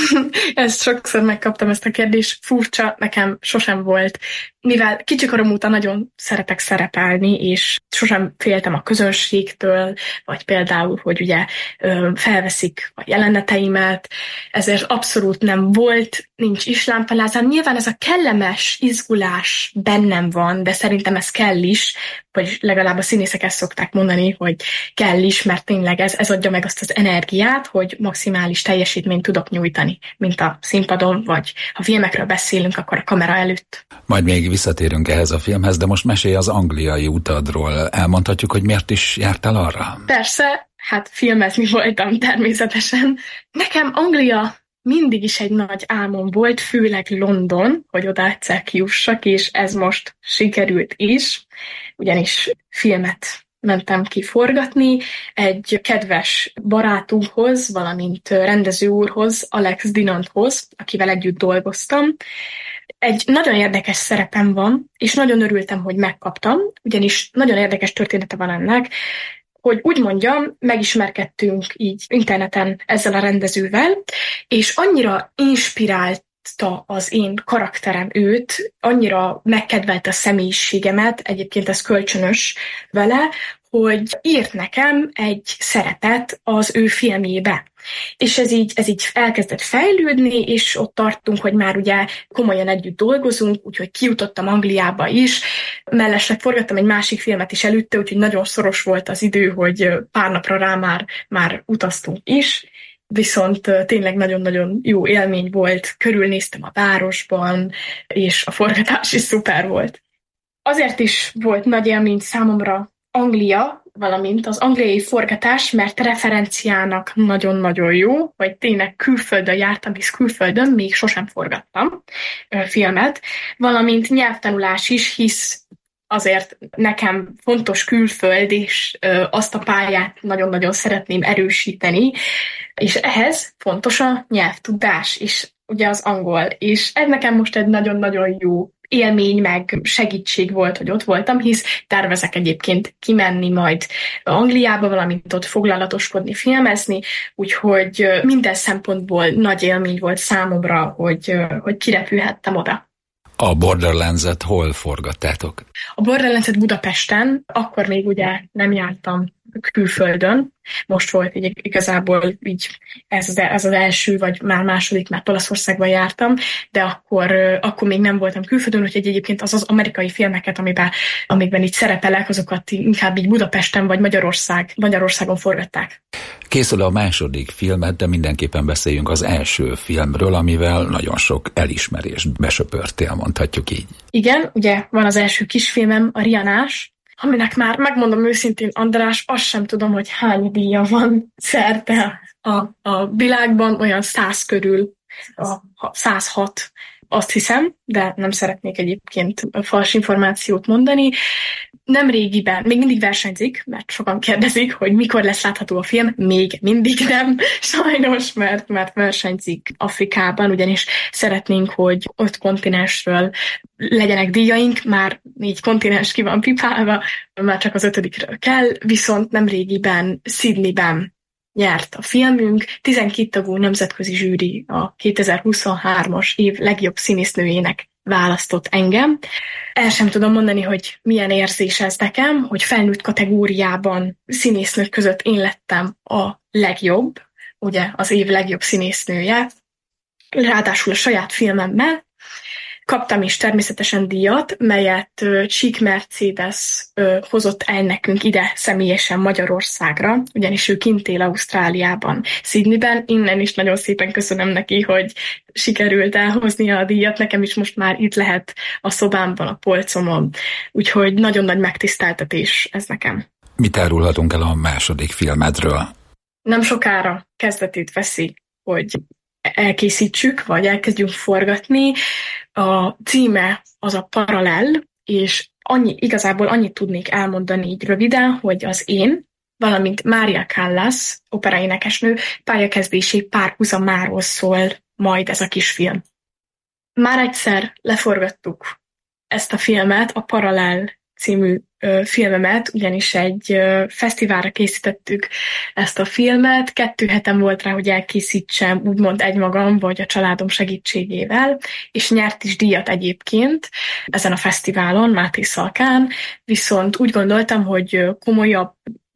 Ezt sokszor megkaptam ezt a kérdést, furcsa, nekem sosem volt. Mivel kicsikorom óta nagyon szeretek szerepelni, és sosem féltem a közönségtől, vagy például, hogy ugye felveszik a jeleneteimet, ezért abszolút nem volt. nincs is lámpalázám. Nyilván ez a kellemes izgulás bennem van, de szerintem ez kell is, vagy legalább a színészek ezt szokták mondani, hogy kell is, mert tényleg ez adja meg azt az energiát, hogy maximális teljesítményt tudok nyújtani, mint a színpadon, vagy ha filmekről beszélünk, akkor a kamera előtt. Majd még visszatérünk ehhez a filmhez, de most mesélj az angliai utadról. Elmondhatjuk, hogy miért is jártál arra? Persze, hát filmezni voltam természetesen. Nekem Anglia mindig is egy nagy álmom volt, főleg London, hogy oda egyszer kijussak, és ez most sikerült is, ugyanis filmet mentem ki forgatni egy kedves barátunkhoz, valamint rendező úrhoz, Alex Dinanthoz, akivel együtt dolgoztam. Egy nagyon érdekes szerepem van, és nagyon örültem, hogy megkaptam, ugyanis nagyon érdekes története van ennek, hogy úgy mondjam, megismerkedtünk így interneten ezzel a rendezővel, és annyira inspirálta az én karakterem őt, annyira megkedvelte a személyiségemet, egyébként ez kölcsönös vele, hogy írt nekem egy szerepet az ő filmjébe. És ez így elkezdett fejlődni, és ott tartunk, hogy már ugye komolyan együtt dolgozunk, úgyhogy kijutottam Angliába is. Mellesleg forgattam egy másik filmet is előtte, úgyhogy nagyon szoros volt az idő, hogy pár napra rá már utaztunk is. Viszont tényleg nagyon-nagyon jó élmény volt, körülnéztem a városban, és a forgatás is szuper volt. Azért is volt nagy élmény számomra Anglia, valamint az angliai forgatás, mert referenciának nagyon-nagyon jó, vagy tényleg külföldön jártam, hisz külföldön még sosem forgattam filmet, valamint nyelvtanulás is, hisz azért nekem fontos külföld, és azt a pályát nagyon-nagyon szeretném erősíteni, és ehhez fontos a nyelvtudás, és ugye az angol, és ez nekem most egy nagyon-nagyon jó élmény, meg segítség volt, hogy ott voltam, hisz tervezek egyébként kimenni majd Angliába, valamint ott foglalatoskodni, filmezni, úgyhogy minden szempontból nagy élmény volt számomra, hogy kirepülhettem oda. A Borderlands-et hol forgattátok? A Borderlands-et Budapesten, akkor még ugye nem jártam külföldön. Most volt így igazából így ez az első, vagy már második, mert Olaszországban jártam, de akkor még nem voltam külföldön, úgyhogy egyébként az amerikai filmeket, amikben így szerepelek, azokat inkább így Budapesten vagy Magyarországon forgatták. Készül a második filmet, de mindenképpen beszéljünk az első filmről, amivel nagyon sok elismerést besöpörtél, mondhatjuk így. Igen, ugye van az első kisfilmem, a Rianás, aminek már megmondom őszintén, András, azt sem tudom, hogy hány díja van szerte a világban, olyan 100 körül, 106, azt hiszem, de nem szeretnék egyébként fals információt mondani. Nem régiben, még mindig versenyzik, mert sokan kérdezik, hogy mikor lesz látható a film, még mindig nem, sajnos, mert versenyzik Afrikában, ugyanis szeretnénk, hogy 5 kontinensről legyenek díjaink, már 4 kontinens ki van pipálva, már csak az 5-ről kell, viszont nem régiben Sydneyben nyert a filmünk, 12 tagú nemzetközi zsűri a 2023-as év legjobb színésznőjének választott engem. El sem tudom mondani, hogy milyen érzés ez nekem, hogy felnőtt kategóriában színésznők között én lettem a legjobb, ugye az év legjobb színésznője, ráadásul a saját filmemmel. Kaptam is természetesen díjat, melyet Csík Mercedes hozott el nekünk ide személyesen Magyarországra, ugyanis ő kint él Ausztráliában, Sydneyben. Innen is nagyon szépen köszönöm neki, hogy sikerült elhoznia a díjat. Nekem is most már itt lehet a szobámban, a polcomon. Úgyhogy nagyon nagy megtiszteltetés ez nekem. Mit árulhatunk el a második filmedről? Nem sokára kezdetét veszi, hogy elkészítsük, vagy elkezdjünk forgatni. A címe az a Paralel, és igazából annyit tudnék elmondani így röviden, hogy az én, valamint Maria Callas, operaénekesnő pályakezdési párhuzamáról szól majd ez a kisfilm. Már egyszer leforgattuk ezt a filmet, a Paralel című filmemet, ugyanis egy fesztiválra készítettük ezt a filmet. 2 hetem volt rá, hogy elkészítsem úgymond egymagam, vagy a családom segítségével, és nyert is díjat egyébként ezen a fesztiválon, Máté Szalkán, viszont úgy gondoltam, hogy komolyabb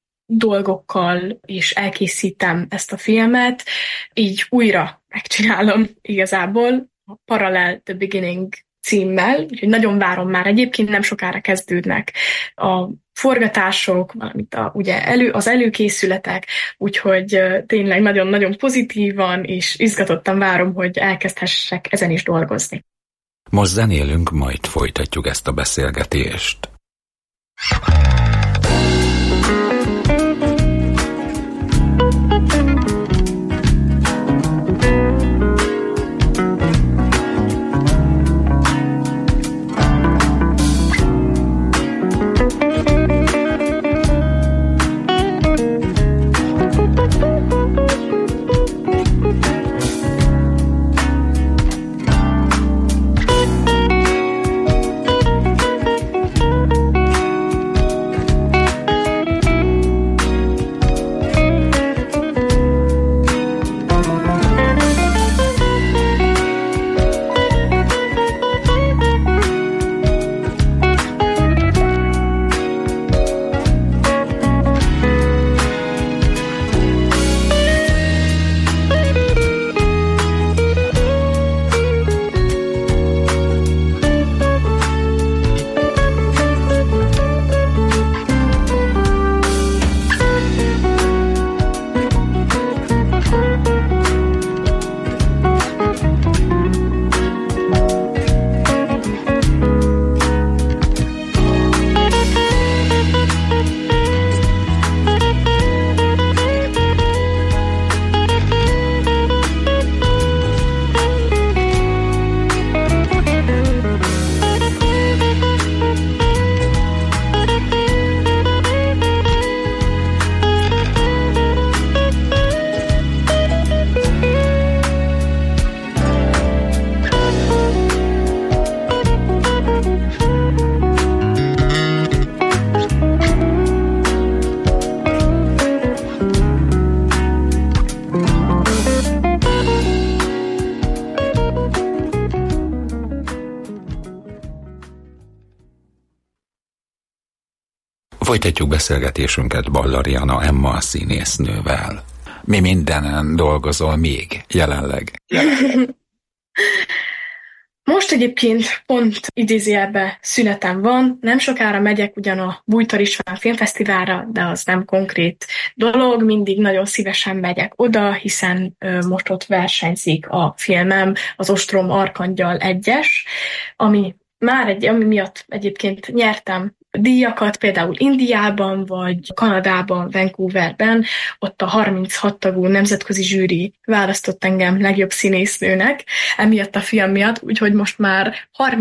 dolgokkal is elkészítem ezt a filmet, így újra megcsinálom igazából, a Parallel The Beginning címmel, úgyhogy nagyon várom már. Egyébként nem sokára kezdődnek a forgatások, valamint az előkészületek, úgyhogy tényleg nagyon-nagyon pozitívan és izgatottan várom, hogy elkezdhessek ezen is dolgozni. Most zenélünk, majd folytatjuk ezt a beszélgetést. Folytatjuk beszélgetésünket Ballariana Emma színésznővel. Mi mindenen dolgozol még jelenleg? Most egyébként pont idézőjelben szünetem van, nem sokára megyek ugyan a Bújtor István Filmfesztiválra, de az nem konkrét dolog, mindig nagyon szívesen megyek oda, hiszen most ott versenyzik a filmem, az Ostrom Arkangyal 1-es, ami miatt egyébként nyertem díjakat, például Indiában, vagy Kanadában, Vancouverben, ott a 36 tagú nemzetközi zsűri választott engem legjobb színésznőnek, emiatt a film miatt, úgyhogy most már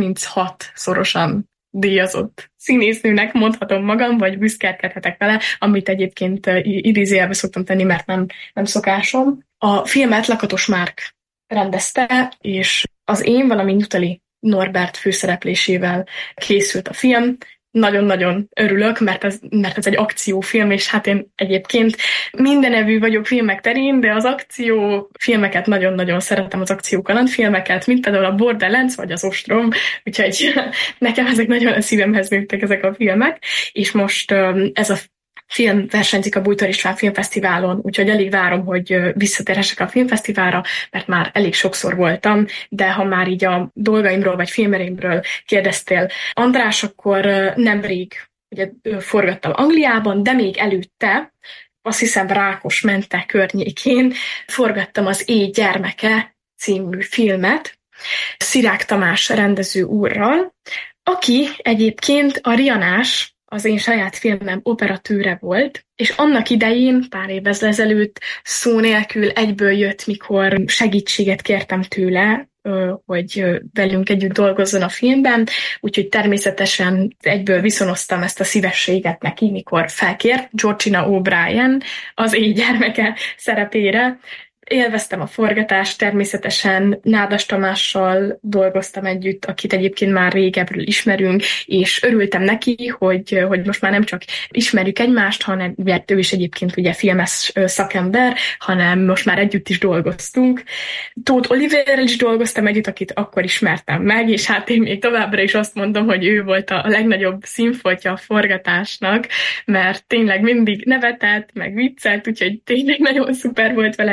36-szorosan díjazott színésznőnek mondhatom magam, vagy büszkelkedhetek vele, amit egyébként idézőjelbe szoktam tenni, mert nem szokásom. A filmet Lakatos Márk rendezte, és az én, valamint Nyutali Norbert főszereplésével készült a film. Nagyon-nagyon örülök, mert ez egy akciófilm, és hát én egyébként mindenevű vagyok filmek terén, de az akciófilmeket nagyon-nagyon szeretem, az akciókalandfilmeket, mint például a Borderlands vagy az Ostrom, úgyhogy nekem ezek nagyon a szívemhez nőttek ezek a filmek, és most ez a film versenyzik a Bújtor István Filmfesztiválon, úgyhogy elég várom, hogy visszatérhessek a filmfesztiválra, mert már elég sokszor voltam, de ha már így a dolgaimról vagy filmeimről kérdeztél, András, akkor nemrég ugye, forgattam Angliában, de még előtte, azt hiszem Rákosmente környékén forgattam az Éj gyermeke című filmet, Szirák Tamás rendező úrral, aki egyébként a Rianás, az én saját filmem operatőre volt, és annak idején, pár évvel ezelőtt szó nélkül egyből jött, mikor segítséget kértem tőle, hogy velünk együtt dolgozzon a filmben, úgyhogy természetesen egyből viszonoztam ezt a szívességet neki, mikor felkért Georgina O'Brien az Éj gyermeke szerepére. Élveztem a forgatást, természetesen Nádas Tamással dolgoztam együtt, akit egyébként már régebbről ismerünk, és örültem neki, hogy most már nem csak ismerjük egymást, hanem ő is egyébként ugye filmes szakember, hanem most már együtt is dolgoztunk. Tóth Oliverrel is dolgoztam együtt, akit akkor ismertem meg, és hát én még továbbra is azt mondom, hogy ő volt a legnagyobb színfoltja a forgatásnak, mert tényleg mindig nevetett, meg viccelt, úgyhogy tényleg nagyon szuper volt vele együtt dolgozni.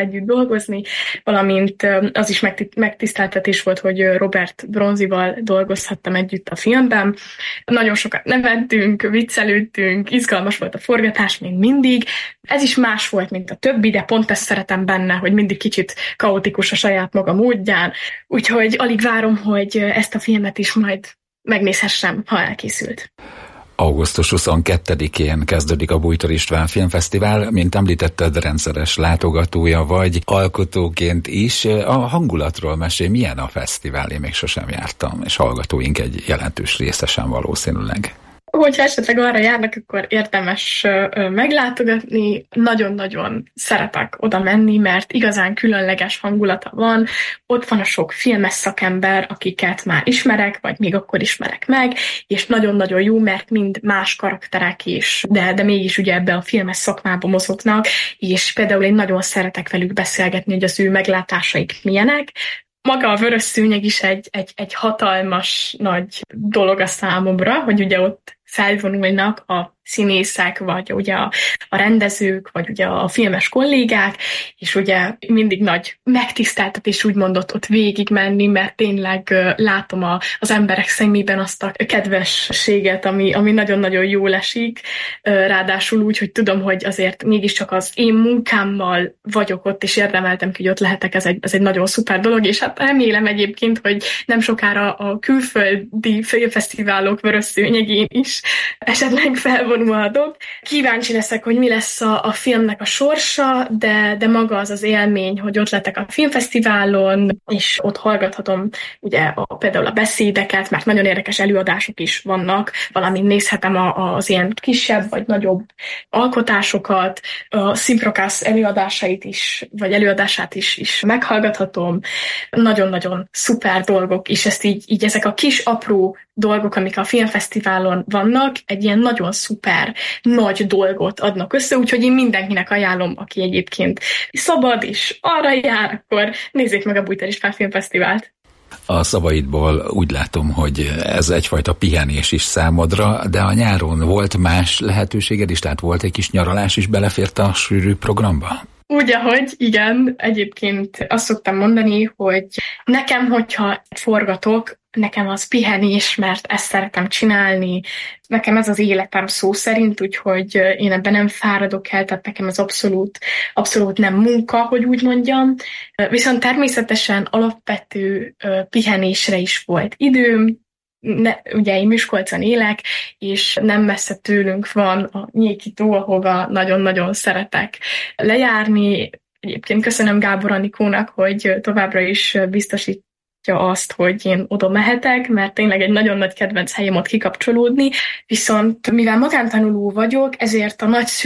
dolgozni, valamint az is megtiszteltetés volt, hogy Robert Bronzival dolgozhattam együtt a filmben. Nagyon sokat nevettünk, viccelődtünk, izgalmas volt a forgatás még mindig. Ez is más volt, mint a többi, de pont ezt szeretem benne, hogy mindig kicsit kaotikus a saját maga módján. Úgyhogy alig várom, hogy ezt a filmet is majd megnézhessem, ha elkészült. Augusztus 22-én kezdődik a Bújtor István Filmfesztivál, mint említetted, rendszeres látogatója vagy alkotóként is. A hangulatról mesélj, milyen a fesztivál? Én még sosem jártam, és hallgatóink egy jelentős része sem valószínűleg. Hogyha esetleg arra járnak, akkor érdemes meglátogatni. Nagyon-nagyon szeretek oda menni, mert igazán különleges hangulata van. Ott van a sok filmes szakember, akiket már ismerek, vagy még akkor ismerek meg, és nagyon-nagyon jó, mert mind más karakterek is, de mégis ugye ebbe a filmes szakmába mozognak, és például én nagyon szeretek velük beszélgetni, hogy az ő meglátásaik milyenek. Maga a Vörös Szőnyeg is egy hatalmas nagy dolog a számomra, hogy ugye ott felvonulnak a színészek, vagy ugye a rendezők, vagy ugye a filmes kollégák, és ugye mindig nagy megtiszteltetés úgymond ott végig menni, mert tényleg látom az emberek szemében azt a kedvességet, ami nagyon-nagyon jól esik, ráadásul úgy, hogy tudom, hogy azért mégiscsak az én munkámmal vagyok ott, és érdemeltem ki, hogy ott lehetek, ez egy nagyon szuper dolog, és hát remélem egyébként, hogy nem sokára a külföldi filmfesztiválok Vörös Szőnyegén is esetleg felvonulhatok. Kíváncsi leszek, hogy mi lesz a filmnek a sorsa, de maga az az élmény, hogy ott lettek a filmfesztiválon, és ott hallgathatom ugye például a beszédeket, mert nagyon érdekes előadások is vannak, valamint nézhetem az ilyen kisebb vagy nagyobb alkotásokat, a Szimprokász előadásait is, vagy előadását is meghallgathatom. Nagyon-nagyon szuper dolgok, és ezt így ezek a kis apró dolgok, amik a filmfesztiválon vannak, egy ilyen nagyon szuper, nagy dolgot adnak össze, úgyhogy én mindenkinek ajánlom, aki egyébként szabad és arra jár, akkor nézzék meg a Bújtor István Filmfesztivált. A szavaidból úgy látom, hogy ez egyfajta pihenés is számodra, de a nyáron volt más lehetőséged is, tehát volt egy kis nyaralás is, belefért a sűrű programba? Úgy, ahogy igen, egyébként azt szoktam mondani, hogy nekem, hogyha forgatok, nekem az pihenés, mert ezt szeretem csinálni. Nekem ez az életem szó szerint, úgyhogy én ebben nem fáradok el, tehát nekem ez abszolút nem munka, hogy úgy mondjam. Viszont természetesen alapvető pihenésre is volt időm. Ugye én Miskolcon élek, és nem messze tőlünk van a Nyéki tó, ahova nagyon-nagyon szeretek lejárni. Egyébként köszönöm Gábor Anikónak, hogy továbbra is biztosít azt, hogy én oda mehetek, mert tényleg egy nagyon nagy kedvenc helyem ott kikapcsolódni, viszont mivel magántanuló vagyok, ezért a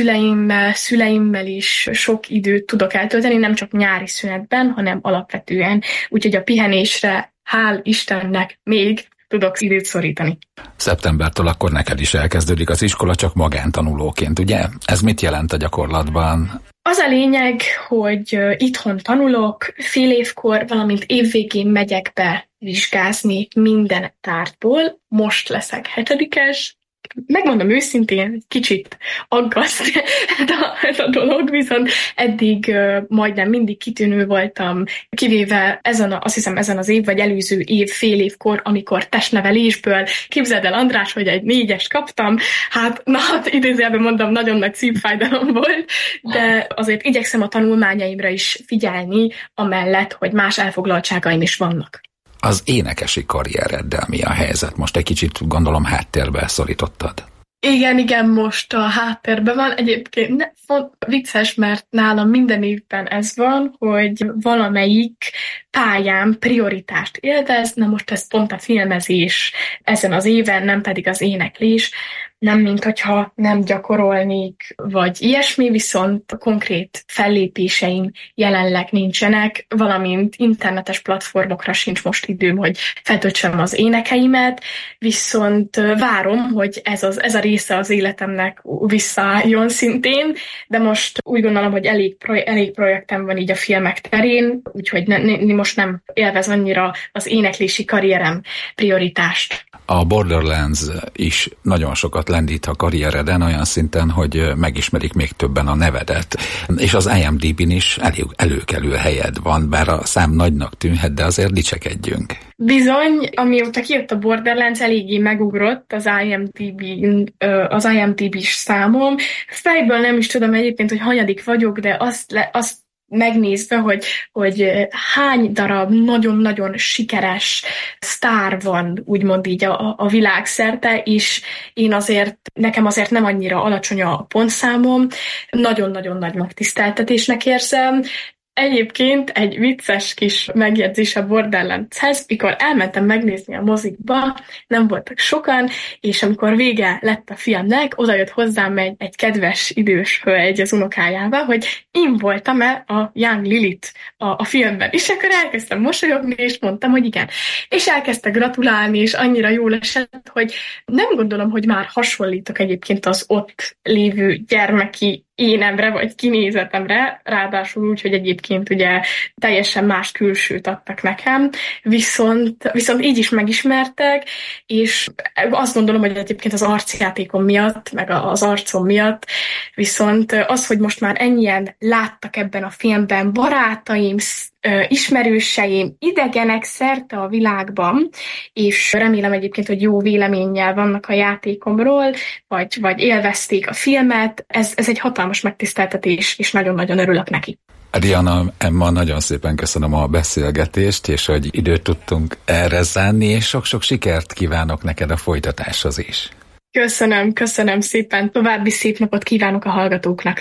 szüleimmel is sok időt tudok eltölteni, nem csak nyári szünetben, hanem alapvetően, úgyhogy a pihenésre, hál' Istennek még tudok időt szorítani. Szeptembertől akkor neked is elkezdődik az iskola, csak magántanulóként, ugye? Ez mit jelent a gyakorlatban? Az a lényeg, hogy itthon tanulok, fél évkor, valamint évvégén megyek be vizsgázni minden tárgyból. Most leszek 7-es. Megmondom őszintén, kicsit aggaszt ez a dolog, viszont eddig majdnem mindig kitűnő voltam, kivéve ezen az év, vagy előző év, fél évkor, amikor testnevelésből, képzeld el András, hogy egy 4-est kaptam, hát idézőjelben mondom, nagyon nagy szívfájdalom volt, de azért igyekszem a tanulmányaimra is figyelni, amellett, hogy más elfoglaltságaim is vannak. Az énekesi karriereddel mi a helyzet? Most egy kicsit gondolom háttérbe szorítottad. Igen, most a háttérben van. Egyébként vicces, mert nálam minden évben ez van, hogy valamelyik pályám prioritást élvez, na most ez pont a filmezés ezen az éven, nem pedig az éneklés. Nem minthogyha nem gyakorolnék, vagy ilyesmi, viszont konkrét fellépéseim jelenleg nincsenek, valamint internetes platformokra sincs most időm, hogy feltöltsem az énekeimet, viszont várom, hogy ez a része az életemnek visszaálljon szintén, de most úgy gondolom, hogy elég projektem van így a filmek terén, úgyhogy most nem élvez annyira az éneklési karrierem prioritást. A Borderlands is nagyon sokat lendít a karriereden, olyan szinten, hogy megismerik még többen a nevedet. És az IMDb-n is elég előkelő helyed van, bár a szám nagynak tűnhet, de azért dicsekedjünk. Bizony, amióta kijött a Borderlands, eléggé megugrott az IMDb-s számom. Fejből nem is tudom egyébként, hogy hanyadik vagyok, de azt megnézve, hogy hány darab nagyon-nagyon sikeres sztár van, úgymond így a világszerte, és nekem azért nem annyira alacsony a pontszámom, nagyon-nagyon nagy megtiszteltetésnek érzem. Egyébként egy vicces kis megjegyzés a Borderlandshez, mikor elmentem megnézni a mozikba, nem voltak sokan, és amikor vége lett a filmnek, odajött hozzám egy kedves idős hölgy az unokájával, hogy én voltam-e a Young Lilith a filmben. És akkor elkezdtem mosolyogni, és mondtam, hogy igen. És elkezdte gratulálni, és annyira jól esett, hogy nem gondolom, hogy már hasonlítok egyébként az ott lévő gyermeki énemre, vagy kinézetemre, ráadásul úgy, hogy egyébként ugye teljesen más külsőt adtak nekem, viszont így is megismertek, és azt gondolom, hogy egyébként az arcjátékom miatt, meg az arcom miatt, viszont az, hogy most már ennyien láttak ebben a filmben, barátaim, ismerőseim, idegenek szerte a világban, és remélem egyébként, hogy jó véleménnyel vannak a játékomról, vagy élvezték a filmet, ez egy hatalmas megtiszteltetés, és nagyon-nagyon örülök neki. Diana, Emma, nagyon szépen köszönöm a beszélgetést, és hogy időt tudtunk erre szánni, és sok-sok sikert kívánok neked a folytatáshoz is. Köszönöm szépen, további szép napot kívánok a hallgatóknak.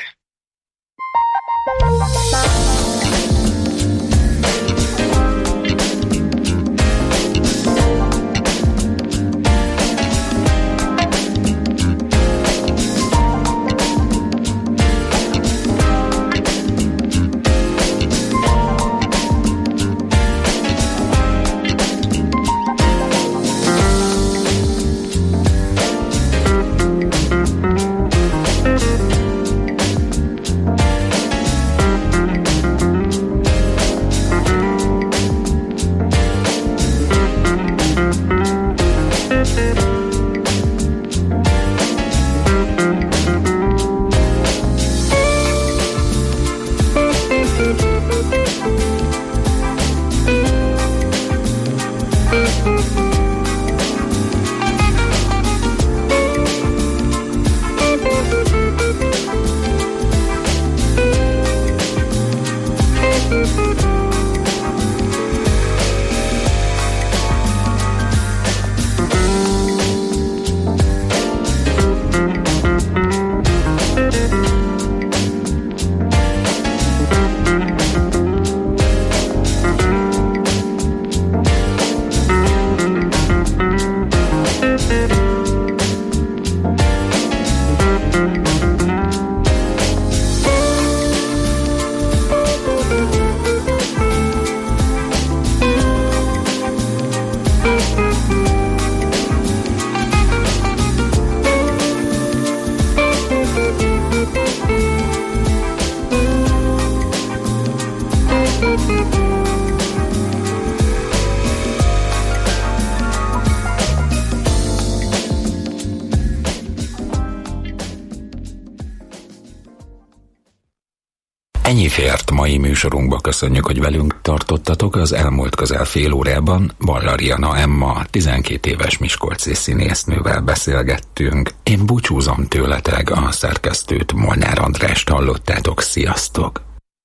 Ennyi fért mai műsorunkba, köszönjük, hogy velünk tartottatok. Az elmúlt közel fél órában Ballariana Emma 12 éves miskolci színésznővel beszélgettünk. Én búcsúzom tőletek, a szerkesztőt, Molnár Andrást hallottátok. Sziasztok!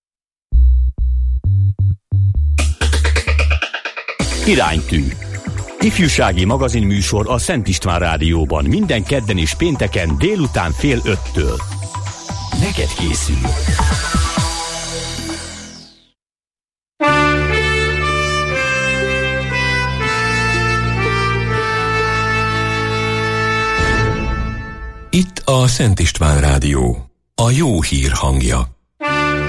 Iránytű. Ifjúsági magazinműsor a Szent István Rádióban minden kedden és pénteken délután 4:30. Neked készül. Itt a Szent István Rádió, a jó hír hangja.